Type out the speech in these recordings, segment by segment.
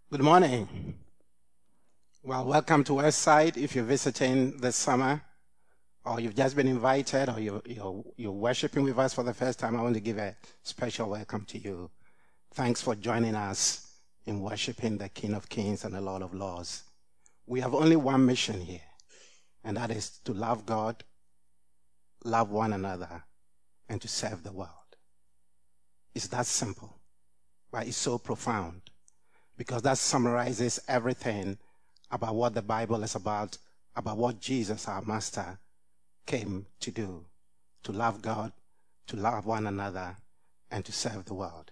Good morning. Well, welcome to Westside. If you're visiting this summer, or you've just been invited, or you're worshiping with us for the first time, I want to give a special welcome to you. Thanks for joining us in worshiping the King of Kings and the Lord of Lords. We have only one mission here, and that is to love God, love one another, and to serve the world. It's that simple, but it's so profound, because that summarizes everything about what the Bible is about what Jesus, our Master, came to do, to love God, to love one another, and to serve the world.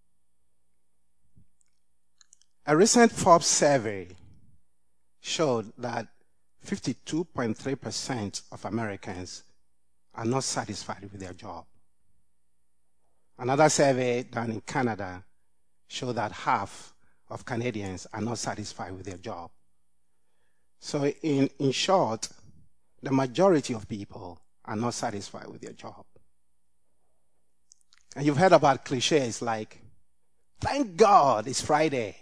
A recent Forbes survey showed that 52.3% of Americans are not satisfied with their job. Another survey done in Canada showed that half of Canadians are not satisfied with their job. So in short, the majority of people are not satisfied with their job. And you've heard about cliches like, thank God it's Friday,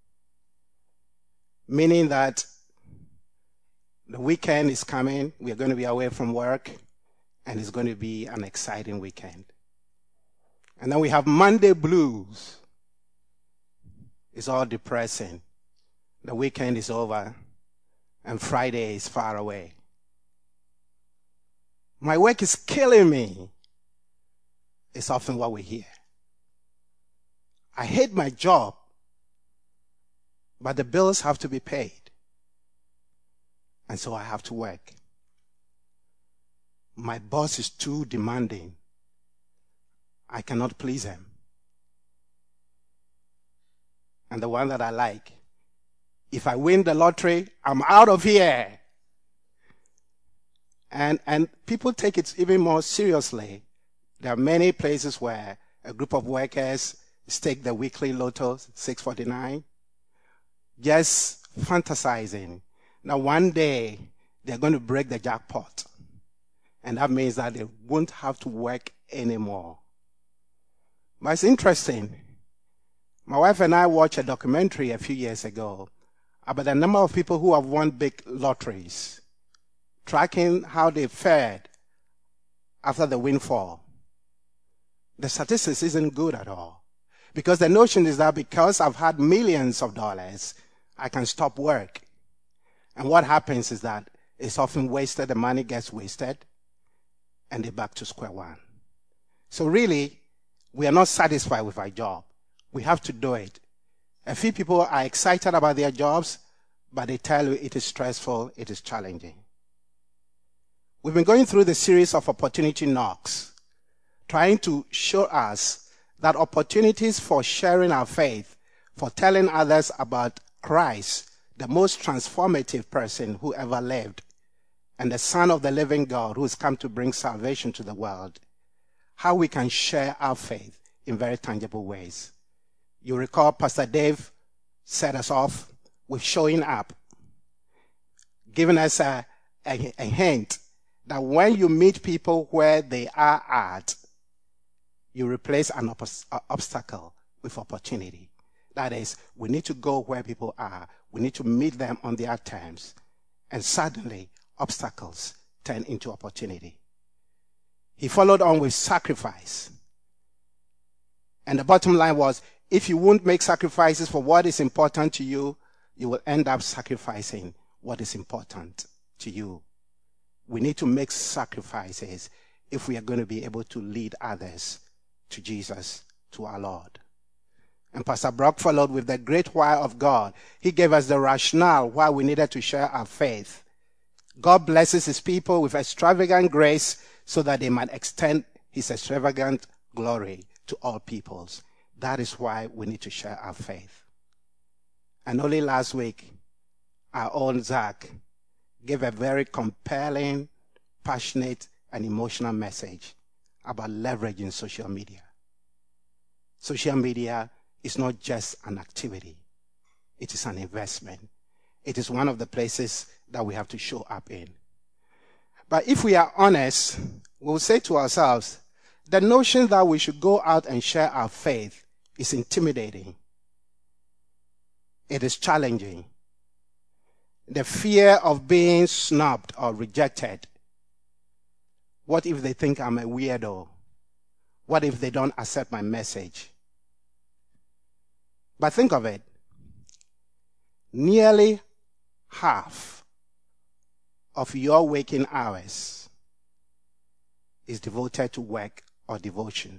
meaning that the weekend is coming, we're going to be away from work, and it's going to be an exciting weekend. And then we have Monday blues. It's all depressing. The weekend is over, and Friday is far away. My work is killing me. It's often what we hear. I hate my job, but the bills have to be paid, and so I have to work. My boss is too demanding. I cannot please him. And the one that I like, if I win the lottery, I'm out of here. And people take it even more seriously. There are many places where a group of workers stake the weekly lotto, 649, just fantasizing. Now one day, they're going to break the jackpot. And that means that they won't have to work anymore. But it's interesting. My wife and I watched a documentary a few years ago about the number of people who have won big lotteries, tracking how they fared after the windfall. The statistics isn't good at all, because the notion is that because I've had millions of dollars, I can stop work. And what happens is that it's often wasted, the money gets wasted, and they're back to square one. So really, we are not satisfied with our job. We have to do it. A few people are excited about their jobs, but they tell you it is stressful, it is challenging. We've been going through the series of opportunity knocks, trying to show us that opportunities for sharing our faith, for telling others about Christ, the most transformative person who ever lived, and the Son of the living God who has come to bring salvation to the world, how we can share our faith in very tangible ways. You recall Pastor Dave set us off with showing up, giving us a hint that when you meet people where they are at, you replace an obstacle with opportunity. That is, we need to go where people are. We need to meet them on their terms. And suddenly, obstacles turn into opportunity. He followed on with sacrifice. And the bottom line was, if you won't make sacrifices for what is important to you, you will end up sacrificing what is important to you. We need to make sacrifices if we are going to be able to lead others to Jesus, to our Lord. And Pastor Brock followed with the great why of God. He gave us the rationale why we needed to share our faith. God blesses his people with extravagant grace so that they might extend his extravagant glory to all peoples. That is why we need to share our faith. And only last week, our own Zach gave a very compelling, passionate, and emotional message about leveraging social media. Social media is not just an activity. It is an investment. It is one of the places that we have to show up in. But if we are honest, we'll say to ourselves, the notion that we should go out and share our faith is intimidating. It is challenging. The fear of being snubbed or rejected. What if they think I'm a weirdo? What if they don't accept my message? But think of it. Nearly half of your waking hours is devoted to work or devotion.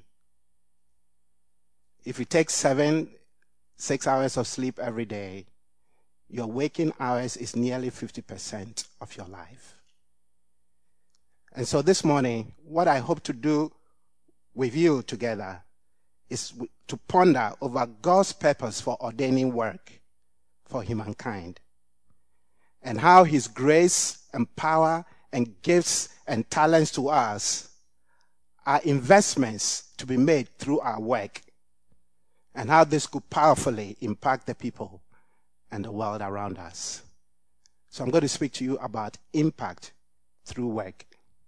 If you take 6 hours of sleep every day, your waking hours is nearly 50% of your life. And so this morning, what I hope to do with you together is to ponder over God's purpose for ordaining work for humankind, and how his grace and power and gifts and talents to us are investments to be made through our work, and how this could powerfully impact the people and the world around us. So I'm going to speak to you about impact through work.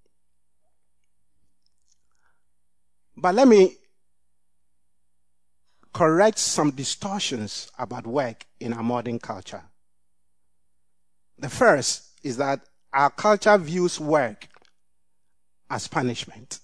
But let me correct some distortions about work in our modern culture. The first is that our culture views work as punishment.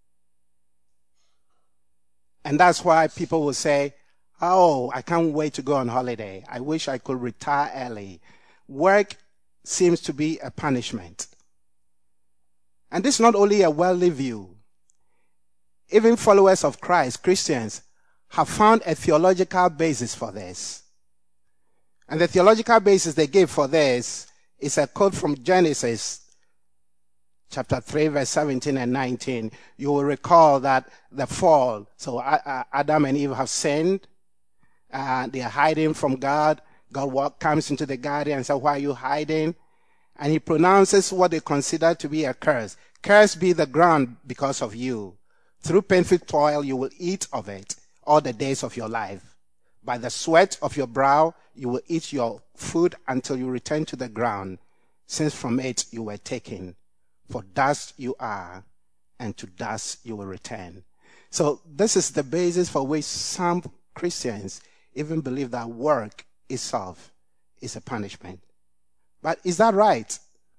And that's why people will say, oh, I can't wait to go on holiday. I wish I could retire early. Work seems to be a punishment. And this is not only a worldly view. Even followers of Christ, Christians, have found a theological basis for this. And the theological basis they give for this is a quote from Genesis chapter 3, verse 17 and 19. You will recall that the fall, so Adam and Eve have sinned. They are hiding from God. God comes into the garden and says, why are you hiding? And he pronounces what they consider to be a curse. Cursed be the ground because of you. Through painful toil you will eat of it all the days of your life. By the sweat of your brow you will eat your food until you return to the ground, since from it you were taken. For dust you are, and to dust you will return. So this is the basis for which some Christians even believe that work itself is a punishment. But is that right?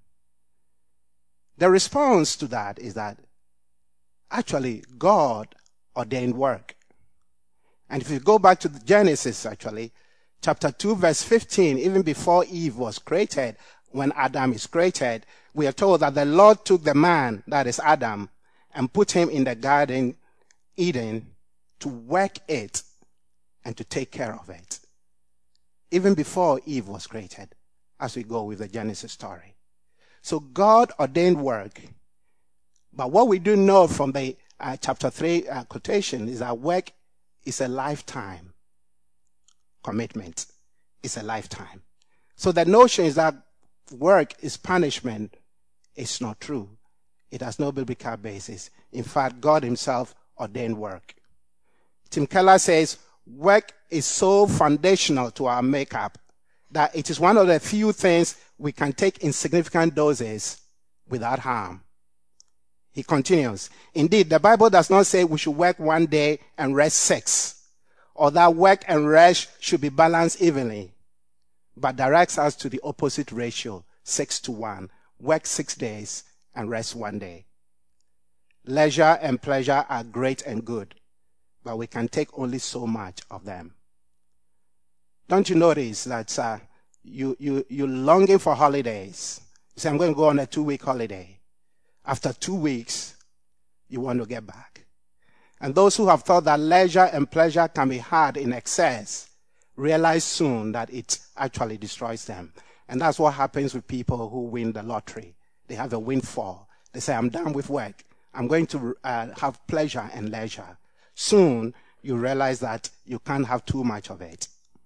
The response to that is that actually God ordained work. And if you go back to Genesis, actually, chapter 2, verse 15, even before Eve was created, when Adam is created, we are told that the Lord took the man, that is Adam, and put him in the garden Eden to work it and to take care of it. Even before Eve was created, as we go with the Genesis story. So God ordained work. But what we do know from the chapter 3 quotation is that work is a lifetime commitment. It's a lifetime. So the notion is that work is punishment. It's not true. It has no biblical basis. In fact, God himself ordained work. Tim Keller says, work is so foundational to our makeup that it is one of the few things we can take in significant doses without harm. He continues, indeed, the Bible does not say we should work one day and rest 6, or that work and rest should be balanced evenly, but directs us to the opposite ratio, 6-1. Work 6 days and rest 1 day. Leisure and pleasure are great and good, but we can take only so much of them. Don't you notice that you're longing for holidays? You say, I'm going to go on a 2-week holiday. After 2 weeks, you want to get back. And those who have thought that leisure and pleasure can be had in excess realize soon that it actually destroys them. And that's what happens with people who win the lottery. They have a windfall. They say, I'm done with work. I'm going to have pleasure and leisure. Soon, you realize that you can't have too much of it.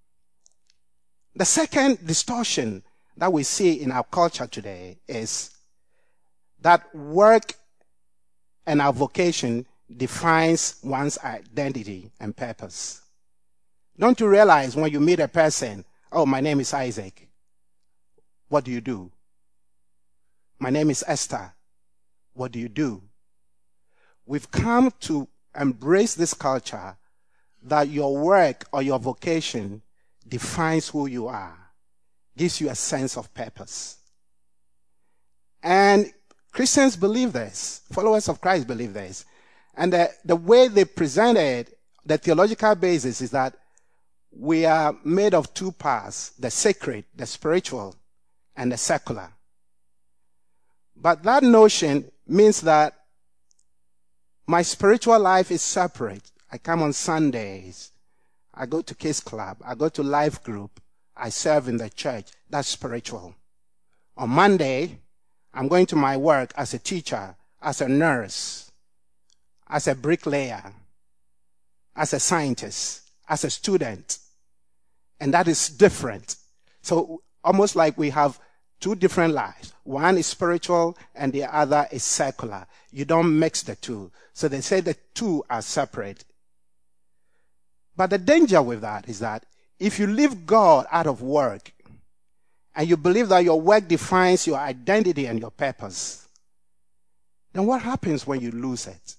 The second distortion that we see in our culture today is that work and our vocation defines one's identity and purpose. Don't you realize when you meet a person, oh, my name is Isaac. What do you do? My name is Esther. What do you do? We've come to embrace this culture that your work or your vocation defines who you are, gives you a sense of purpose. And Christians believe this. Followers of Christ believe this. And the way they presented the theological basis is that we are made of two parts, the sacred, the spiritual, and the secular. But that notion means that my spiritual life is separate. I come on Sundays. I go to Kids Club. I go to Life Group. I serve in the church. That's spiritual. On Monday, I'm going to my work as a teacher, as a nurse, as a bricklayer, as a scientist, as a student. And that is different. So almost like we have two different lives. One is spiritual and the other is secular. You don't mix the two. So they say the two are separate. But the danger with that is that if you leave God out of work and you believe that your work defines your identity and your purpose, then what happens when you lose it?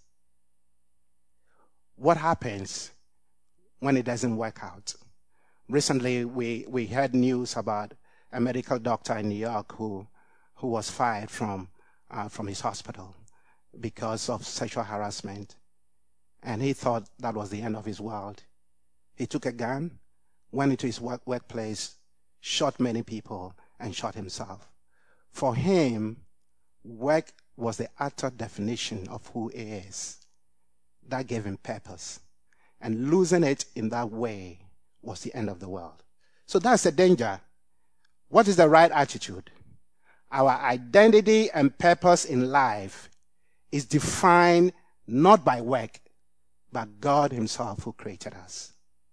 What happens when it doesn't work out? Recently, we heard news about a medical doctor in New York who was fired from his hospital because of sexual harassment. And he thought that was the end of his world. He took a gun, went into his workplace, shot many people, and shot himself. For him, work was the utter definition of who he is. That gave him purpose. And losing it in that way was the end of the world. So that's the danger. What is the right attitude? Our identity and purpose in life is defined not by work, but God himself who created us.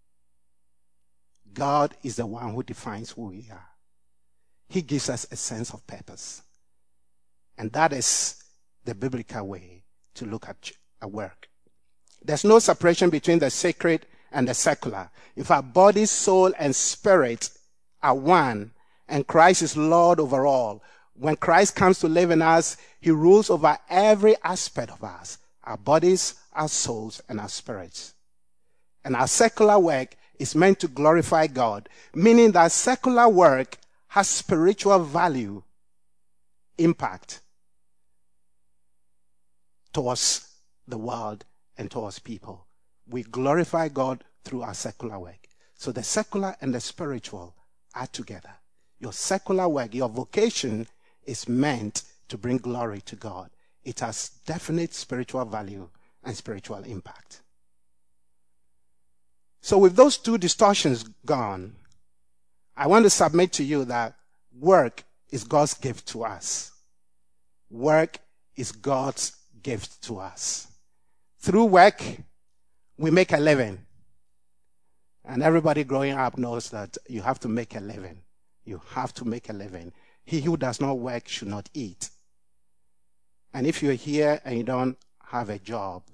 God is the one who defines who we are. He gives us a sense of purpose. And that is the biblical way to look at work. There's no separation between the sacred and the secular. In fact, body, soul, and spirit are one, and Christ is Lord over all. When Christ comes to live in us, he rules over every aspect of us, our bodies, our souls, and our spirits. And our secular work is meant to glorify God, meaning that secular work has spiritual value, impact towards the world and towards people. We glorify God through our secular work. So the secular and the spiritual are together. Your secular work, your vocation is meant to bring glory to God. It has definite spiritual value and spiritual impact. So with those two distortions gone, I want to submit to you that work is God's gift to us. Work is God's gift to us. Through work, we make a living. And everybody growing up knows that you have to make a living. You have to make a living. He who does not work should not eat. And if you're here and you don't have a job,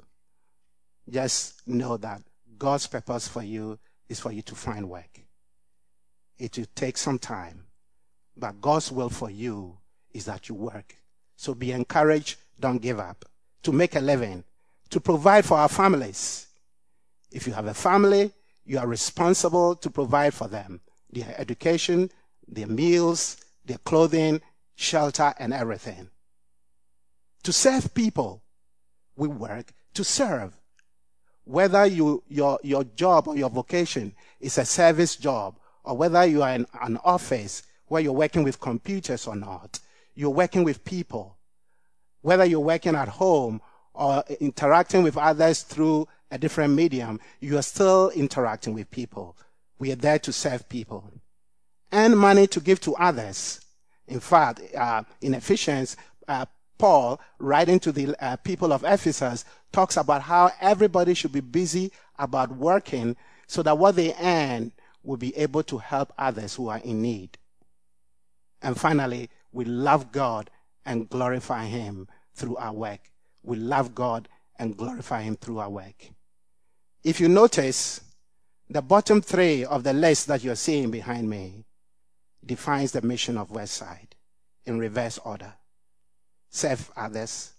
just know that God's purpose for you is for you to find work. It will take some time, but God's will for you is that you work. So be encouraged, don't give up. To make a living, to provide for our families. If you have a family, you are responsible to provide for them. Their education, their meals, their clothing, shelter, and everything. To serve people, we work to serve. Whether your job or your vocation is a service job, or whether you are in an office where you're working with computers or not, you're working with people. Whether you're working at home or interacting with others through a different medium, you are still interacting with people. We are there to serve people. Earn money to give to others. In fact, in Ephesians, Paul, writing to the people of Ephesus, talks about how everybody should be busy about working so that what they earn will be able to help others who are in need. And finally, we love God and glorify him through our work. We love God and glorify him through our work. If you notice, the bottom three of the list that you're seeing behind me defines the mission of Westside in reverse order. Serve others,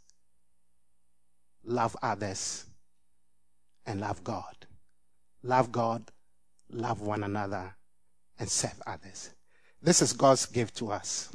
love others, and love God. Love God, love one another, and serve others. This is God's gift to us.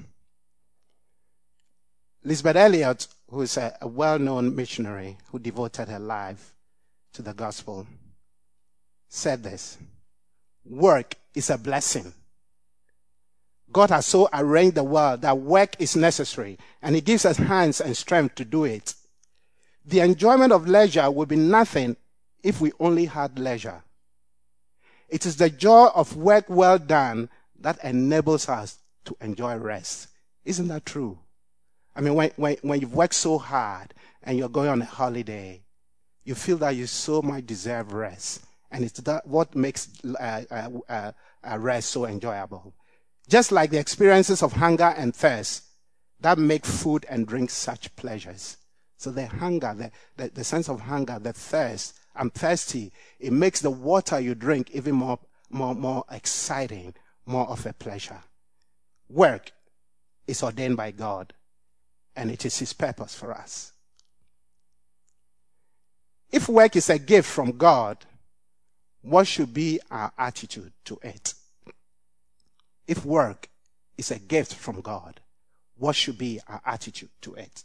Lisbeth Elliot, who is a well-known missionary who devoted her life to the gospel, said this: work is a blessing. God has so arranged the world that work is necessary, and he gives us hands and strength to do it. The enjoyment of leisure would be nothing if we only had leisure. It is the joy of work well done that enables us to enjoy rest. Isn't that true? I mean, when you've worked so hard and you're going on a holiday, you feel that you so much deserve rest. And it's that what makes rest so enjoyable. Just like the experiences of hunger and thirst that make food and drink such pleasures. So the hunger, the sense of hunger, the thirst, I'm thirsty, it makes the water you drink even more exciting, more of a pleasure. Work is ordained by God, and it is his purpose for us. If work is a gift from God, what should be our attitude to it? If work is a gift from God, what should be our attitude to it?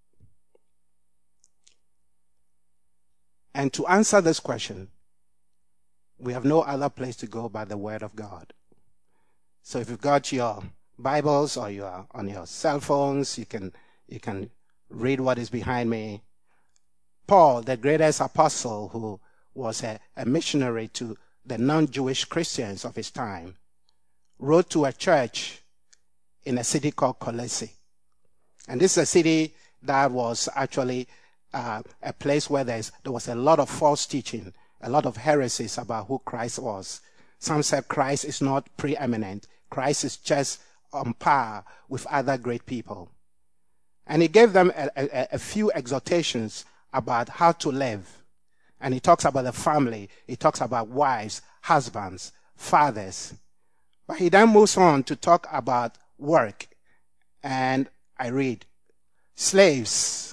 And to answer this question, we have no other place to go but the Word of God. So if you've got your Bibles or you're on your cell phones, you can read what is behind me. Paul, the greatest apostle who was a missionary to the non-Jewish Christians of his time, wrote to a church in a city called Colossae. And this is a city that was actually a place where there was a lot of false teaching, a lot of heresies about who Christ was. Some said Christ is not preeminent. Christ is just on par with other great people. And he gave them a few exhortations about how to live. And he talks about the family. He talks about wives, husbands, fathers. But he then moves on to talk about work. And I read, slaves,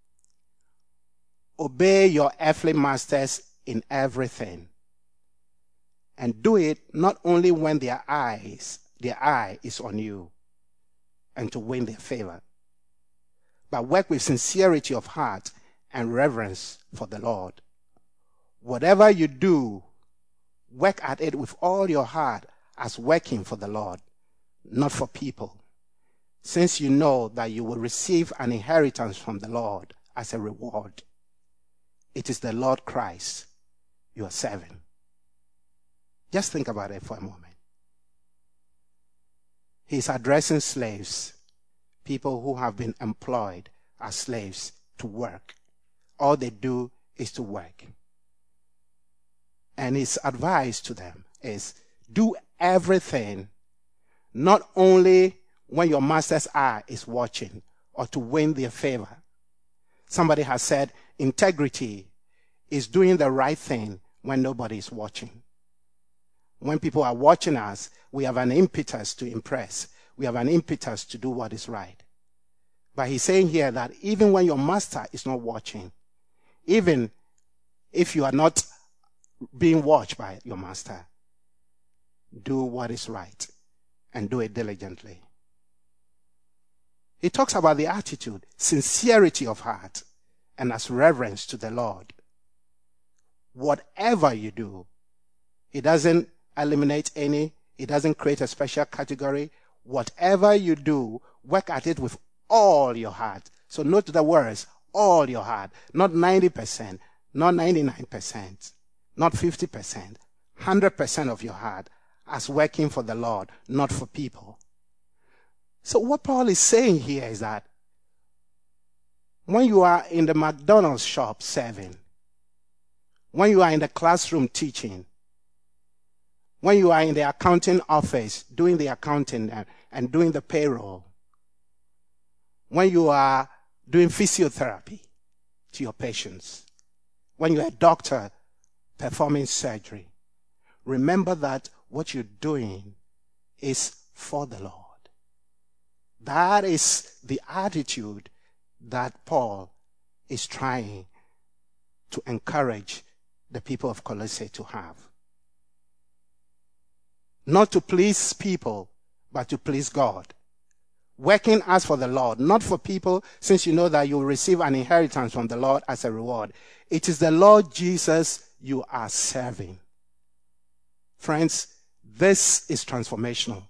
obey your earthly masters in everything. And do it not only when their eye is on you and to win their favor, but work with sincerity of heart and reverence for the Lord. Whatever you do, work at it with all your heart as working for the Lord, not for people, since you know that you will receive an inheritance from the Lord as a reward. It is the Lord Christ you are serving. Just think about it for a moment. He's addressing slaves, people who have been employed as slaves to work. All they do is to work. And his advice to them is, do everything, not only when your master's eye is watching or to win their favor. Somebody has said, integrity is doing the right thing when nobody is watching. When people are watching us, we have an impetus to impress. We have an impetus to do what is right. But he's saying here that even when your master is not watching, even if you are not being watched by your master, do what is right and do it diligently. He talks about the attitude, sincerity of heart, and as reverence to the Lord. Whatever you do, it doesn't eliminate any, it doesn't create a special category. Whatever you do, work at it with all your heart. So note the words, all your heart. Not 90%, not 99%, not 50%, 100% of your heart as working for the Lord, not for people. So what Paul is saying here is that when you are in the McDonald's shop serving, when you are in the classroom teaching, when you are in the accounting office doing the accounting and doing the payroll, when you are doing physiotherapy to your patients, when you're a doctor performing surgery, remember that what you're doing is for the Lord. That is the attitude that Paul is trying to encourage the people of Colossae to have. not to please people, but to please God. Working as for the Lord, not for people, since you know that you will receive an inheritance from the Lord as a reward. It is the Lord Jesus you are serving. Friends, this is transformational.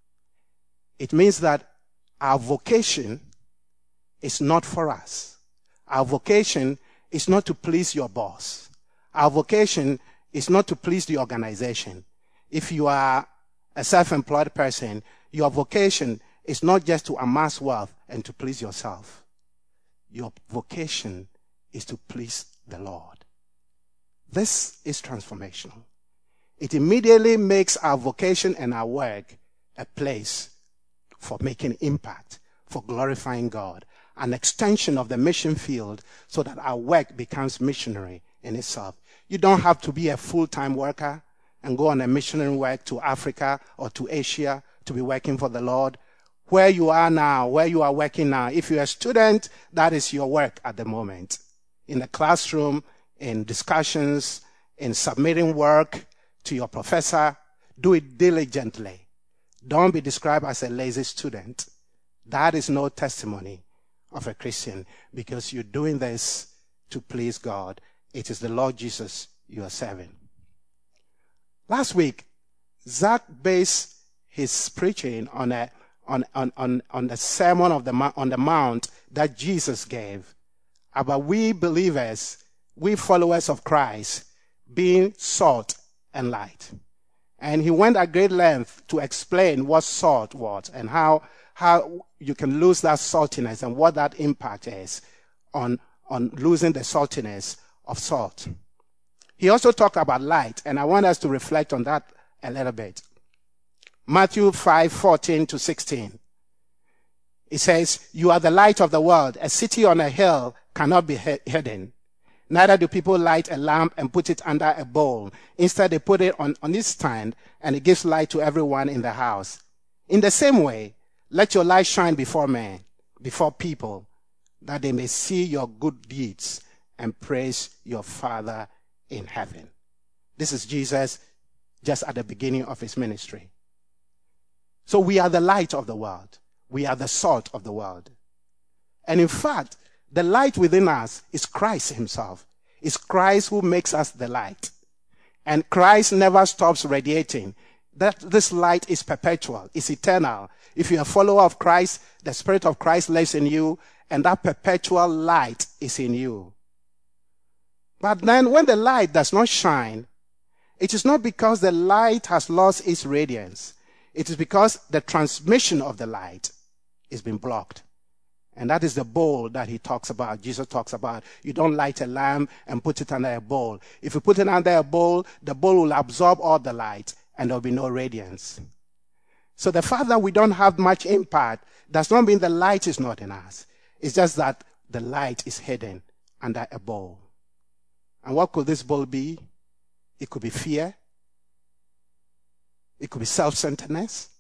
It means that our vocation is not for us. Our vocation is not to please your boss. Our vocation is not to please the organization. If you are a self-employed person, your vocation is not just to amass wealth and to please yourself. Your vocation is to please the Lord. This is transformational. It immediately makes our vocation and our work a place for making impact, for glorifying God, an extension of the mission field so that our work becomes missionary in itself. You don't have to be a full-time worker and go on a missionary work to Africa or to Asia to be working for the Lord. Where you are now, where you are working now, if you're a student, that is your work at the moment. In the classroom, in discussions, in submitting work to your professor, do it diligently. Don't be described as a lazy student. That is no testimony of a Christian, because you're doing this to please God. It is the Lord Jesus you are serving. Last week, Zach based his preaching on the Sermon on the Mount that Jesus gave about we believers, we followers of Christ, being salt and light. And he went at great length to explain what salt was and how you can lose that saltiness and what that impact is on losing the saltiness of salt. He also talked about light, and I want us to reflect on that a little bit. Matthew 5:14-16. It says, "You are the light of the world. A city on a hill cannot be hidden. Neither do people light a lamp and put it under a bowl. Instead, they put it on its stand, and it gives light to everyone in the house. In the same way, let your light shine before men, before people, that they may see your good deeds and praise your Father in heaven." This is Jesus just at the beginning of his ministry. So we are the light of the world. We are the salt of the world. And in fact, the light within us is Christ himself. It's Christ who makes us the light. And Christ never stops radiating. This light is perpetual. It's eternal. If you're a follower of Christ, the Spirit of Christ lives in you, and that perpetual light is in you. But then when the light does not shine, it is not because the light has lost its radiance. It is because the transmission of the light is being blocked. And that is the bowl that he talks about, Jesus talks about. You don't light a lamp and put it under a bowl. If you put it under a bowl, the bowl will absorb all the light and there will be no radiance. So the fact that we don't have much impact does not mean the light is not in us. It's just that the light is hidden under a bowl. And what could this bowl be? It could be fear. It could be self-centeredness.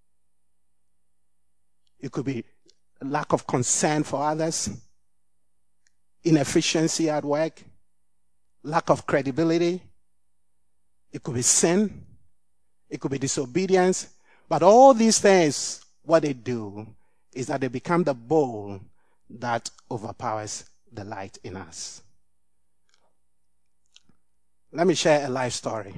It could be lack of concern for others, inefficiency at work, lack of credibility. It could be sin. It could be disobedience. But all these things, what they do is that they become the bowl that overpowers the light in us. Let me share a life story.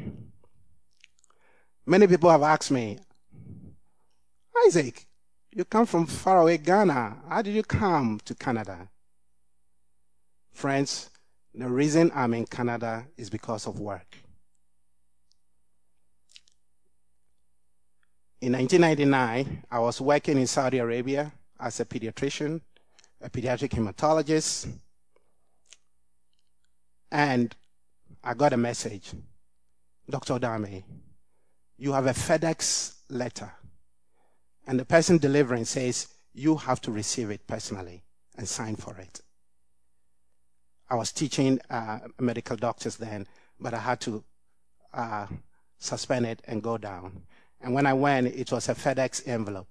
Many people have asked me, "Isaac, you come from faraway Ghana. How did you come to Canada?" Friends, the reason I'm in Canada is because of work. In 1999, I was working in Saudi Arabia as a pediatrician, a pediatric hematologist, and I got a message. "Dr. Dame, you have a FedEx letter." And the person delivering says, "You have to receive it personally and sign for it." I was teaching medical doctors then, but I had to suspend it and go down. And when I went, it was a FedEx envelope.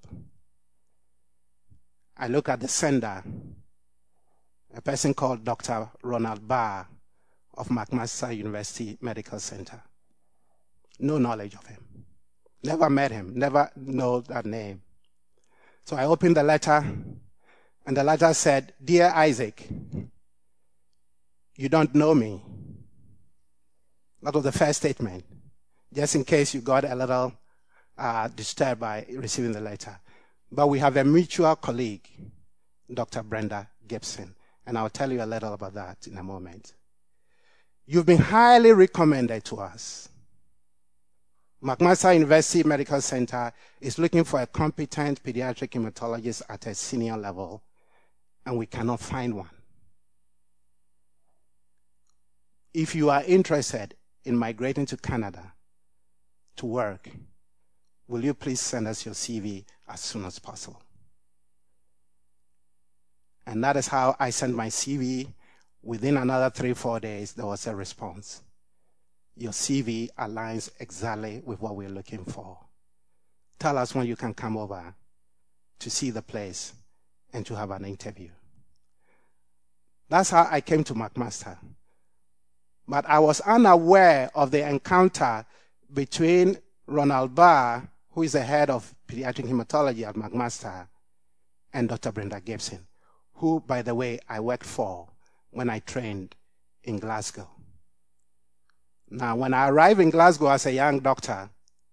I look at the sender, a person called Dr. Ronald Barr of McMaster University Medical Center. No knowledge of him. Never met him, never know that name. So I opened the letter, and the letter said, "Dear Isaac, you don't know me." That was the first statement, just in case you got a little disturbed by receiving the letter. But we have a mutual colleague, Dr. Brenda Gibson, and I'll tell you a little about that in a moment. You've been highly recommended to us. McMaster University Medical Center is looking for a competent pediatric hematologist at a senior level, and we cannot find one. If you are interested in migrating to Canada to work, will you please send us your CV as soon as possible? And that is how I sent my CV. Within another 3-4 days, there was a response. Your CV aligns exactly with what we're looking for. Tell us when you can come over to see the place and to have an interview. That's how I came to McMaster. But I was unaware of the encounter between Ronald Barr, who is the head of pediatric hematology at McMaster, and Dr. Brenda Gibson, who, by the way, I worked for when I trained in Glasgow. Now, when I arrived in Glasgow as a young doctor,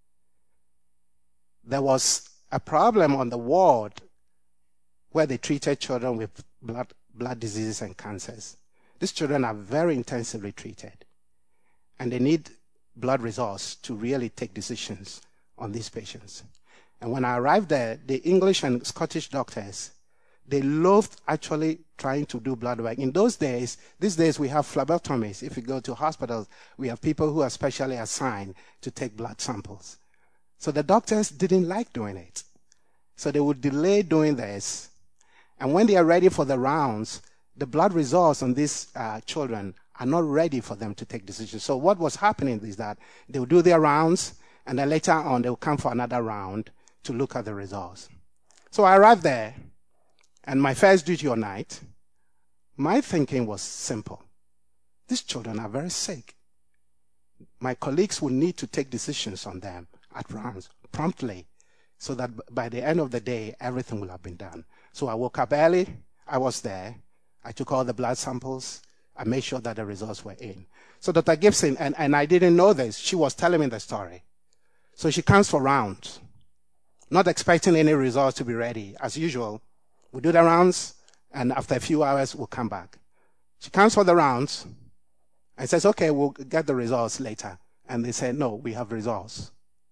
there was a problem on the ward where they treated children with blood diseases and cancers. These children are very intensively treated, and they need blood results to really take decisions on these patients. And when I arrived there, the English and Scottish doctors, they loathed actually trying to do blood work. In those days, these days we have phlebotomies. If you go to hospitals, we have people who are specially assigned to take blood samples. So the doctors didn't like doing it. So they would delay doing this. And when they are ready for the rounds, the blood results on these children are not ready for them to take decisions. So what was happening is that they would do their rounds, and then later on they would come for another round to look at the results. So I arrived there, and my first duty all night, my thinking was simple. These children are very sick. My colleagues will need to take decisions on them at rounds promptly, so that by the end of the day, everything will have been done. So I woke up early. I was there. I took all the blood samples. I made sure that the results were in. So Dr. Gibson, and I didn't know this, she was telling me the story. So she comes for rounds, not expecting any results to be ready. As usual, we do the rounds, and after a few hours, we'll come back. She comes for the rounds and says, "Okay, we'll get the results later." And they say, "No, we have results."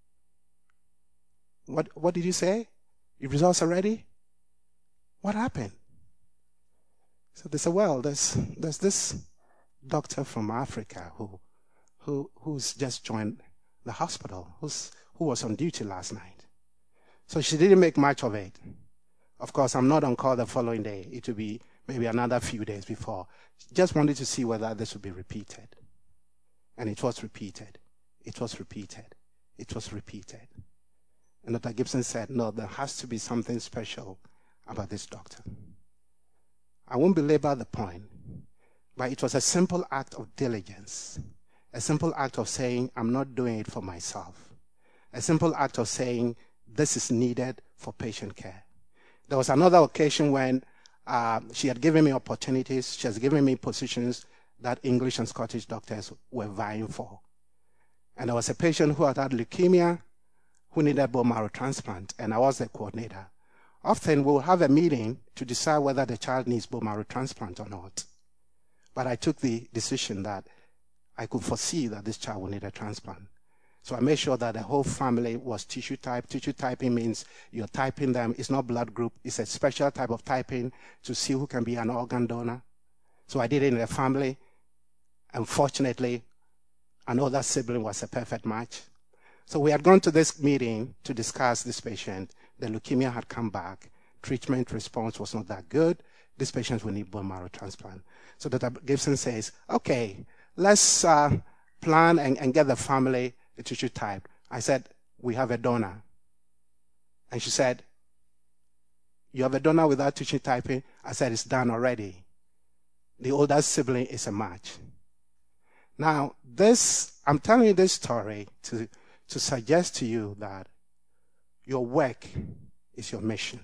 What did you say? Your results are ready? What happened? So they said, "Well, there's this doctor from Africa who's just joined the hospital, who was on duty last night." So she didn't make much of it. Of course, I'm not on call the following day. It will be maybe another few days before. She just wanted to see whether this would be repeated. And it was repeated. It was repeated. It was repeated. And Dr. Gibson said, "No, there has to be something special about this doctor." I won't belabor the point, but it was a simple act of diligence, a simple act of saying, "I'm not doing it for myself," a simple act of saying, "This is needed for patient care." There was another occasion when she had given me opportunities. She has given me positions that English and Scottish doctors were vying for. And there was a patient who had leukemia who needed bone marrow transplant, and I was the coordinator. Often we'll have a meeting to decide whether the child needs bone marrow transplant or not. But I took the decision that I could foresee that this child would need a transplant. So I made sure that the whole family was tissue type. Tissue typing means you're typing them. It's not blood group. It's a special type of typing to see who can be an organ donor. So I did it in the family. Unfortunately, another sibling was a perfect match. So we had gone to this meeting to discuss this patient. The leukemia had come back. Treatment response was not that good. This patient will need bone marrow transplant. So Dr. Gibson says, "Okay, let's plan and get the family a tissue type." I said, "We have a donor." And she said, "You have a donor without tissue typing?" I said, "It's done already. The older sibling is a match." Now, I'm telling you this story to suggest to you that Your work is your mission.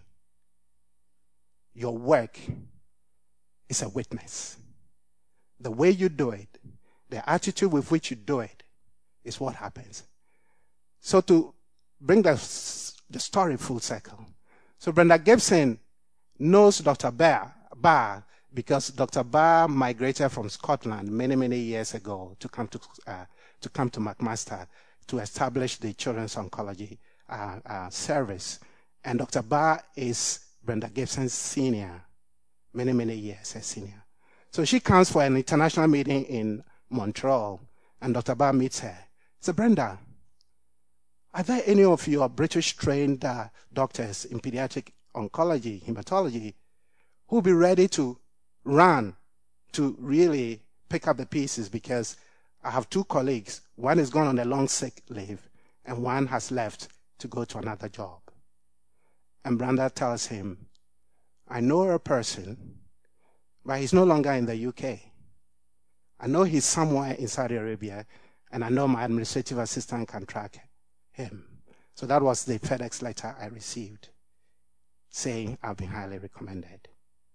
Your work is a witness. The way you do it, the attitude with which you do it, is what happens. So to bring the story full circle. So Brenda Gibson knows Dr. Barr because Dr. Barr migrated from Scotland many years ago to come to McMaster to establish the Children's Oncology service. And Dr. Barr is Brenda Gibson's senior, many years as senior. So she comes for an international meeting in Montreal, and Dr. Barr meets her. So Brenda, are there any of your British-trained doctors in pediatric oncology, hematology, who will be ready to run to really pick up the pieces? Because I have 2 colleagues. One is gone on a long sick leave, and one has left to go to another job. And Brenda tells him, I know a person, but he's no longer in the UK. I know he's somewhere in Saudi Arabia, and I know my administrative assistant can track him. So that was the FedEx letter I received, saying I've been highly recommended.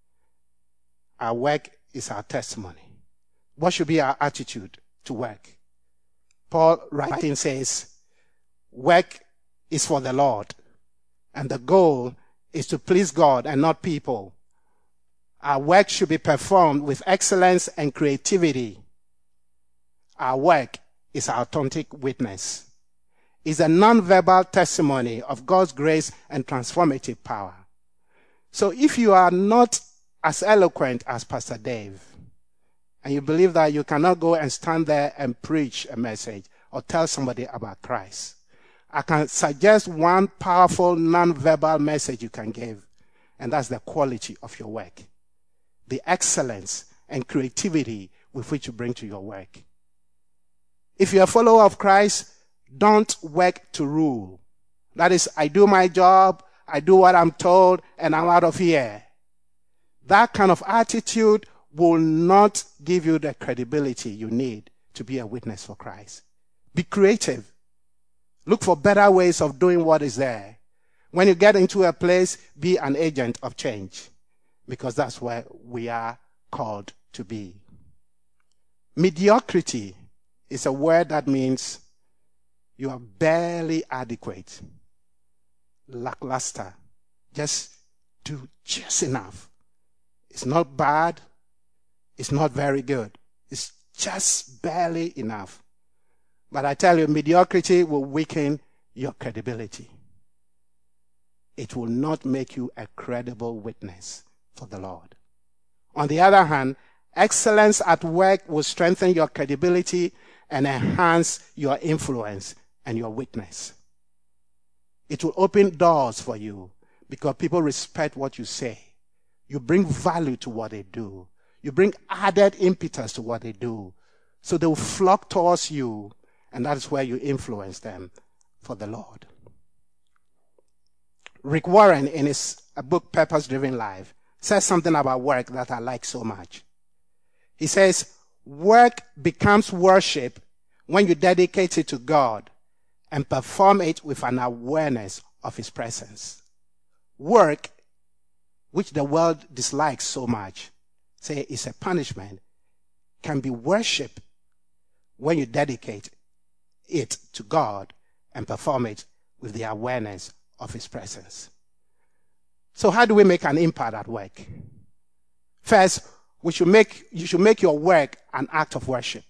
Our work is our testimony. What should be our attitude to work? Paul writing says, work is for the Lord, and the goal is to please God and not people. Our work should be performed with excellence and creativity. Our work is our authentic witness. It's a non-verbal testimony of God's grace and transformative power. So if you are not as eloquent as Pastor Dave, and you believe that you cannot go and stand there and preach a message or tell somebody about Christ, I can suggest one powerful non-verbal message you can give, and that's the quality of your work. The excellence and creativity with which you bring to your work. If you're a follower of Christ, don't work to rule. That is, I do my job, I do what I'm told, and I'm out of here. That kind of attitude will not give you the credibility you need to be a witness for Christ. Be creative. Look for better ways of doing what is there. When you get into a place, be an agent of change, because that's where we are called to be. Mediocrity is a word that means you are barely adequate, lackluster, just do just enough. It's not bad, it's not very good, it's just barely enough. But I tell you, mediocrity will weaken your credibility. It will not make you a credible witness for the Lord. On the other hand, excellence at work will strengthen your credibility and enhance your influence and your witness. It will open doors for you because people respect what you say. You bring value to what they do. You bring added impetus to what they do. So they will flock towards you, and that is where you influence them for the Lord. Rick Warren, in his book, Purpose Driven Life, says something about work that I like so much. He says, work becomes worship when you dedicate it to God and perform it with an awareness of His presence. Work, which the world dislikes so much, say is a punishment, can be worship when you dedicate it to God and perform it with the awareness of His presence. So how do we make an impact at work? First, you should make your work an act of worship.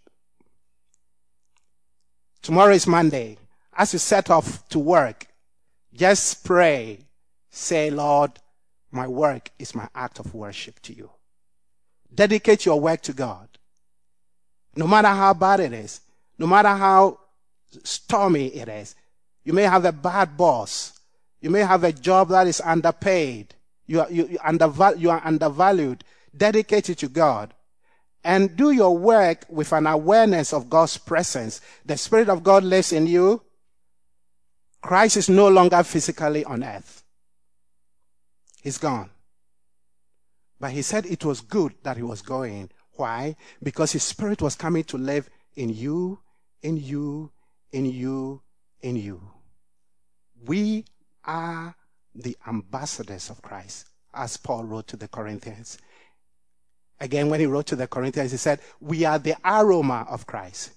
Tomorrow is Monday. As you set off to work, just pray. Say, Lord, my work is my act of worship to you. Dedicate your work to God. No matter how bad it is, no matter how stormy it is, you may have a bad boss. You may have a job that is underpaid. You are undervalued. Dedicate it to God. And do your work with an awareness of God's presence. The Spirit of God lives in you. Christ is no longer physically on earth. He's gone. But He said it was good that He was going. Why? Because His Spirit was coming to live in you, in you, in you, in you. We are the ambassadors of Christ, as Paul wrote to the Corinthians. Again, when he wrote to the Corinthians, he said, we are the aroma of Christ.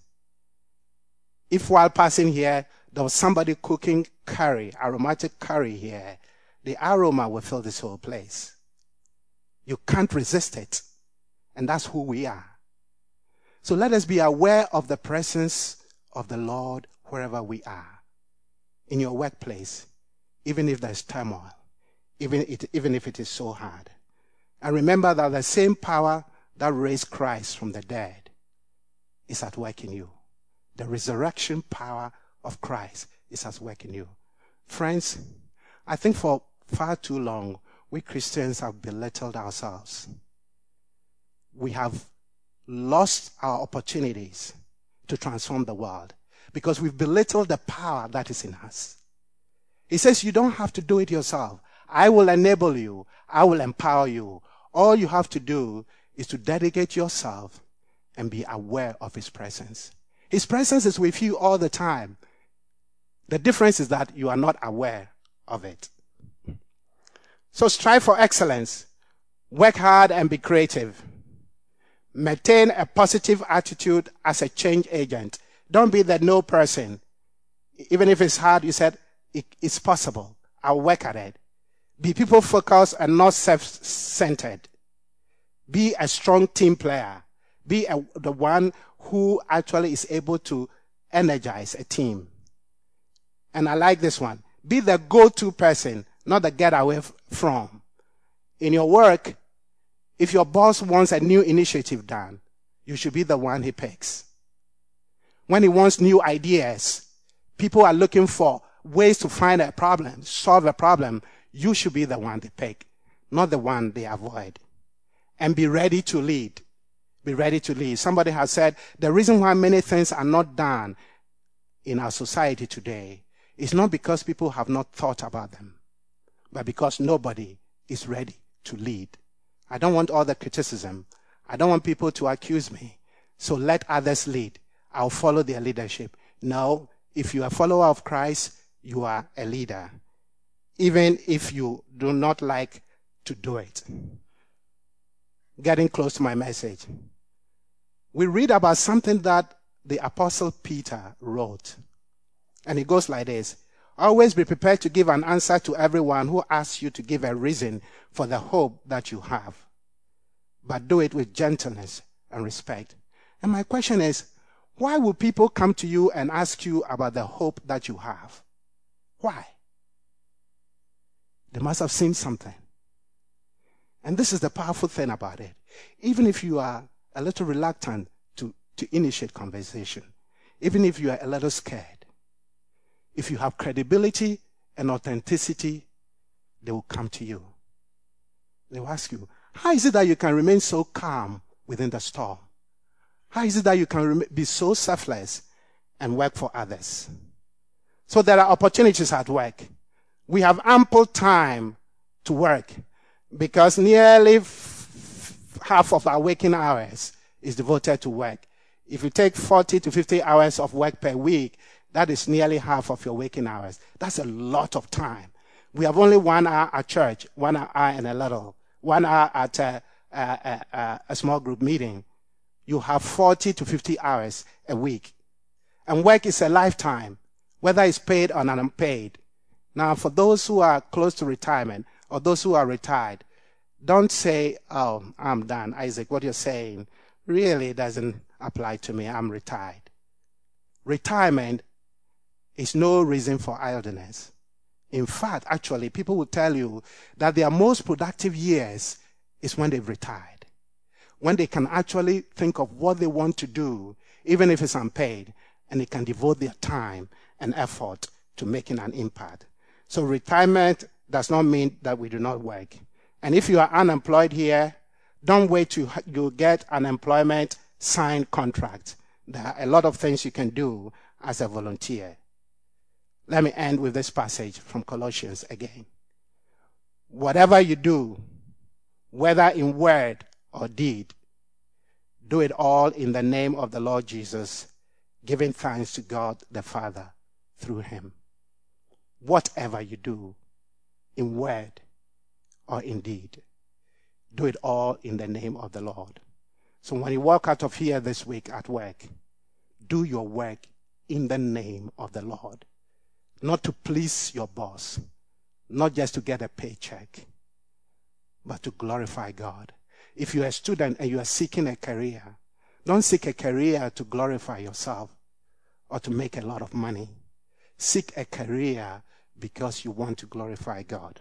If while passing here, there was somebody cooking curry, aromatic curry here, the aroma will fill this whole place. You can't resist it. And that's who we are. So let us be aware of the presence of the Lord wherever we are. In your workplace, even if there's turmoil, even if it is so hard. And remember that the same power that raised Christ from the dead is at work in you. The resurrection power of Christ is at work in you. Friends, I think for far too long, we Christians have belittled ourselves. We have lost our opportunities to transform the world because we've belittled the power that is in us. He says you don't have to do it yourself. I will enable you. I will empower you. All you have to do is to dedicate yourself and be aware of his presence. His presence is with you all the time. The difference is that you are not aware of it. So strive for excellence. Work hard and be creative. Maintain a positive attitude as a change agent. Don't be the no person. Even if it's hard, you said, it's possible. I'll work at it. Be people-focused and not self-centered. Be a strong team player. Be the one who actually is able to energize a team. And I like this one. Be the go-to person, not the get away from. In your work, if your boss wants a new initiative done, you should be the one he picks. When he wants new ideas, people are looking for ways to find a problem, solve a problem. You should be the one they pick, not the one they avoid. And be ready to lead. Be ready to lead. Somebody has said the reason why many things are not done in our society today is not because people have not thought about them, but because nobody is ready to lead. I don't want all the criticism. I don't want people to accuse me. So let others lead. I'll follow their leadership. No, if you are a follower of Christ, you are a leader, even if you do not like to do it. Getting close to my message. We read about something that the Apostle Peter wrote. And it goes like this. Always be prepared to give an answer to everyone who asks you to give a reason for the hope that you have. But do it with gentleness and respect. And my question is, why will people come to you and ask you about the hope that you have? Why? They must have seen something. And this is the powerful thing about it. Even if you are a little reluctant to initiate conversation, even if you are a little scared, if you have credibility and authenticity, they will come to you. They will ask you, how is it that you can remain so calm within the storm? How is it that you can be so selfless and work for others? So there are opportunities at work. We have ample time to work because nearly half of our waking hours is devoted to work. If you take 40 to 50 hours of work per week, that is nearly half of your waking hours. That's a lot of time. We have only 1 hour at church, 1 hour and a little, 1 hour at a small group meeting. You have 40 to 50 hours a week. And work is a lifetime, whether it's paid or unpaid. Now, for those who are close to retirement or those who are retired, don't say, oh, I'm done. Isaac, what you're saying really doesn't apply to me. I'm retired. Retirement is no reason for idleness. In fact, actually, people will tell you that their most productive years is when they've retired. When they can actually think of what they want to do, even if it's unpaid, and they can devote their time and effort to making an impact. So retirement does not mean that we do not work. And if you are unemployed here, don't wait till you get an employment signed contract. There are a lot of things you can do as a volunteer. Let me end with this passage from Colossians again. Whatever you do, whether in word or deed, do it all in the name of the Lord Jesus, giving thanks to God the Father through him. whatever you do, in word or in deed, do it all in the name of the Lord. So when you walk out of here this week at work, do your work in the name of the Lord. Not to please your boss, not just to get a paycheck, but to glorify God. If you're a student and you are seeking a career, don't seek a career to glorify yourself or to make a lot of money. Seek a career because you want to glorify God.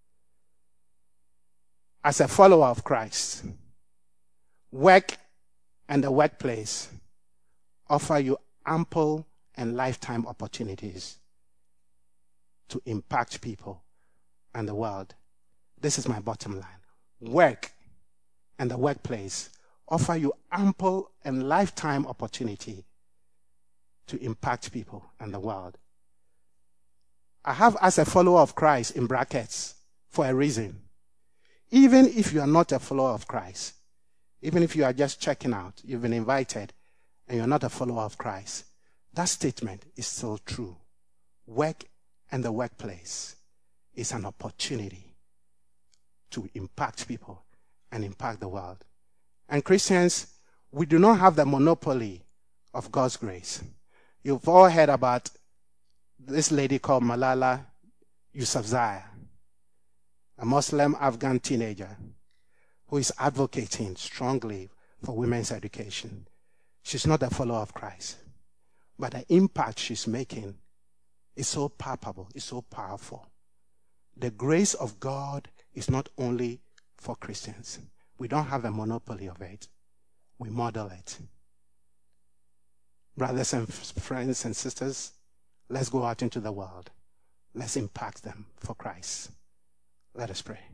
As a follower of Christ, work and the workplace offer you ample and lifetime opportunities to impact people and the world. This is my bottom line. Work and the workplace offer you ample and lifetime opportunity to impact people and the world. I have as a follower of Christ in brackets for a reason. Even if you are not a follower of Christ, even if you are just checking out, you've been invited, and you're not a follower of Christ, that statement is still true. Work and the workplace is an opportunity to impact people and impact the world. And Christians, we do not have the monopoly of God's grace. You've all heard about this lady called Malala Yousafzai, a Muslim Afghan teenager who is advocating strongly for women's education. She's not a follower of Christ, but the impact she's making is so palpable, is so powerful. The grace of God is not only for Christians. We don't have a monopoly of it. We model it. Brothers and friends and sisters, let's go out into the world. Let's impact them for Christ. Let us pray.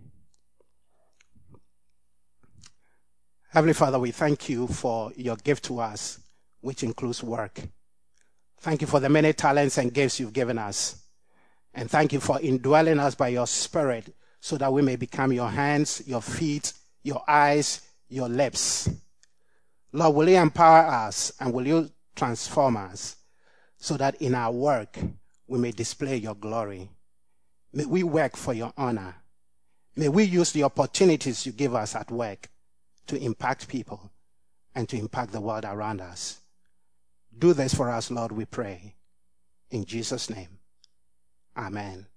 Heavenly Father, we thank you for your gift to us, which includes work. Thank you for the many talents and gifts you've given us. And thank you for indwelling us by your Spirit so that we may become your hands, your feet, your eyes, your lips. Lord, will you empower us and will you transform us so that in our work we may display your glory? May we work for your honor. May we use the opportunities you give us at work to impact people and to impact the world around us. Do this for us, Lord, we pray. In Jesus' name, amen.